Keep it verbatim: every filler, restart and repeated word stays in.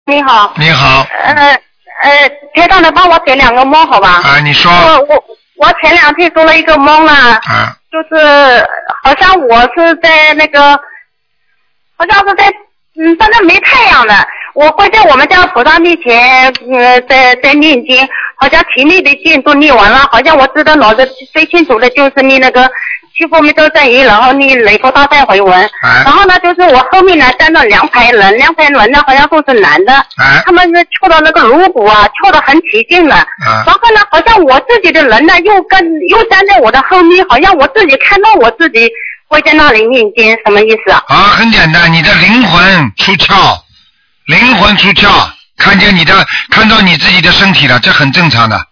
你好。 你好。 呃呃，台长能帮我解两个梦好吧？ 啊，你说。 我我我前两天做了一个梦啊。 啊。 就是好像我是在那个，好像是在嗯，反正没太阳了。我会在我们家菩萨面前，呃，在在念经，好像体内的经都念完了，好像我知道脑子最清楚的就是念那个七佛灭罪真言，然后念雷佛大忏悔文。 啊、 然后呢，就是我后面呢站了两排人，两排人呢好像都是男的， 啊、 他们是跳到那个锣鼓啊，跳得很起劲了。 啊、 然后呢，好像我自己的人呢又跟又站在我的后面，好像我自己看到我自己会在那里念经，什么意思啊？ 啊，很简单，你的灵魂出窍。灵魂出窍，看见你的，看到你自己的身体了，这很正常的。